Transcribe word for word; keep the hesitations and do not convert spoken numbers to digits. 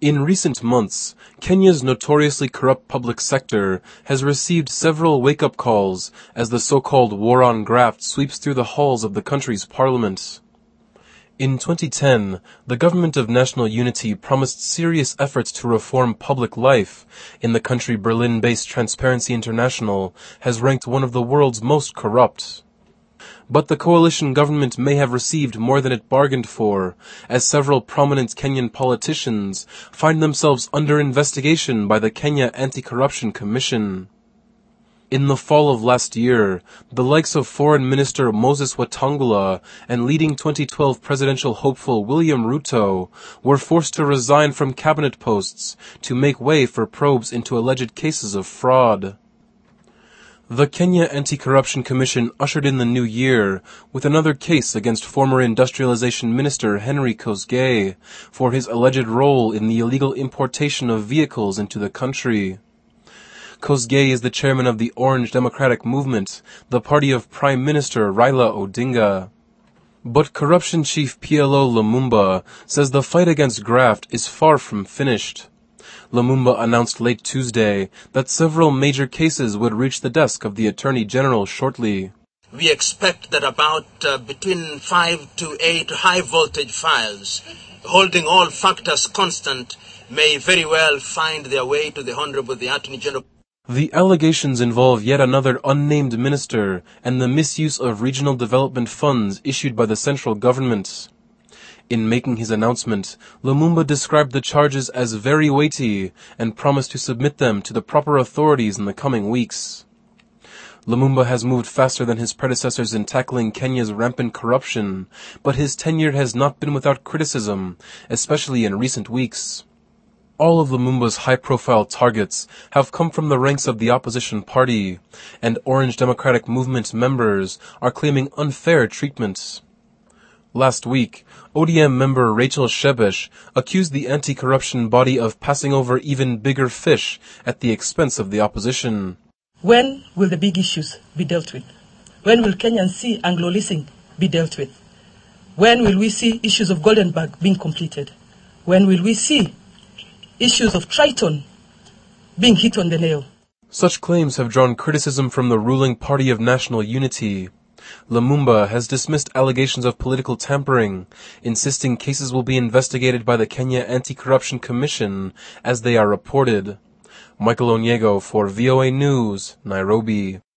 In recent months, Kenya's notoriously corrupt public sector has received several wake-up calls as the so-called war on graft sweeps through the halls of the country's parliament. In twenty ten, the government of national unity promised serious efforts to reform public life in the country. Berlin-based Transparency International has ranked one of the world's most corrupt. But the coalition government may have received more than it bargained for, as several prominent Kenyan politicians find themselves under investigation by the Kenya Anti-Corruption Commission. In the fall of last year, the likes of Foreign Minister Moses Wetangula and leading twenty twelve presidential hopeful William Ruto were forced to resign from cabinet posts to make way for probes into alleged cases of fraud. The Kenya Anti-Corruption Commission ushered in the new year with another case against former Industrialization Minister Henry Kosgei for his alleged role in the illegal importation of vehicles into the country. Kosgei is the chairman of the Orange Democratic Movement, the party of Prime Minister Raila Odinga. But corruption chief P L O Lumumba says the fight against graft is far from finished. Lumumba announced late Tuesday that several major cases would reach the desk of the Attorney General shortly. We expect that about uh, between five to eight high-voltage files, holding all factors constant, may very well find their way to the Honorable the Attorney General. The allegations involve yet another unnamed minister and the misuse of regional development funds issued by the central government. In making his announcement, Lumumba described the charges as very weighty and promised to submit them to the proper authorities in the coming weeks. Lumumba has moved faster than his predecessors in tackling Kenya's rampant corruption, but his tenure has not been without criticism, especially in recent weeks. All of Lumumba's high-profile targets have come from the ranks of the opposition party, and Orange Democratic Movement members are claiming unfair treatment. Last week, O D M member Rachel Shebesh accused the anti-corruption body of passing over even bigger fish at the expense of the opposition. When will the big issues be dealt with? When will Kenyans see Anglo-leasing be dealt with? When will we see issues of Goldenberg being completed? When will we see issues of Triton being hit on the nail? Such claims have drawn criticism from the ruling party of national unity. Lumumba has dismissed allegations of political tampering, insisting cases will be investigated by the Kenya Anti-Corruption Commission as they are reported. Michael Onyego for V O A News, Nairobi.